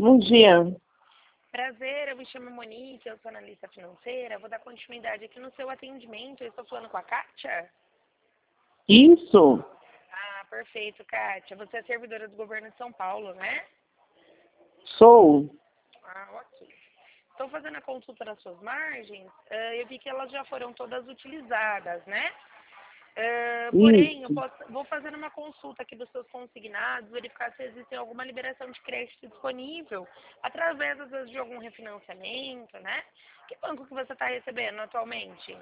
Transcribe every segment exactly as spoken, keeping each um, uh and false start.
Bom dia. Prazer, eu me chamo Monique, eu sou analista financeira. Vou dar continuidade aqui no seu atendimento. Eu estou falando com a Kátia? Isso. Ah, perfeito, Kátia. Você é servidora do governo de São Paulo, né? Sou. Ah, ok. Estou fazendo a consulta das suas margens. Uh, eu vi que elas já foram todas utilizadas, né? Uh, porém, eu Isso. posso, vou fazer uma consulta aqui dos seus consignados, verificar se existe alguma liberação de crédito disponível, através, às vezes, de algum refinanciamento, né? Que banco que você está recebendo atualmente?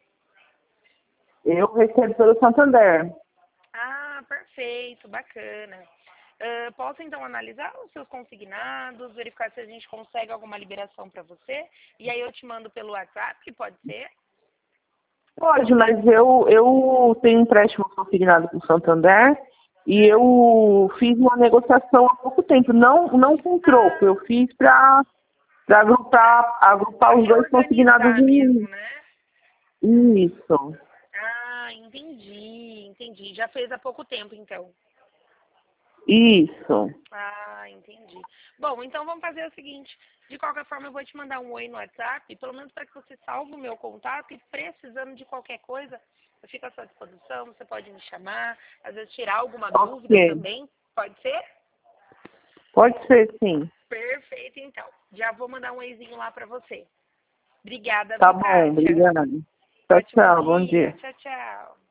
Eu recebo pelo Santander. Ah, perfeito, bacana. Uh, posso, então, analisar os seus consignados, verificar se a gente consegue alguma liberação para você, e aí eu te mando pelo WhatsApp, pode ser? Pode, mas eu, eu tenho empréstimo consignado com o Santander e eu fiz uma negociação há pouco tempo, não, não com troco, eu fiz para agrupar, agrupar os dois consignados Reorganizar em mesmo, né? um. Isso. Ah, entendi, entendi. Já fez há pouco tempo, então. Isso. Ah, entendi. Bom, então vamos fazer o seguinte. De qualquer forma, eu vou te mandar um oi no WhatsApp, pelo menos para que você salve o meu contato e precisando de qualquer coisa, eu fico à sua disposição, você pode me chamar, às vezes tirar alguma dúvida Ok. também. Pode ser? Pode ser, sim. Perfeito, então. Já vou mandar um oizinho lá para você. Obrigada, Tá viu, bom, Kátia? obrigada. Tchau, Ótimo tchau, bom dia. dia. Tchau, tchau.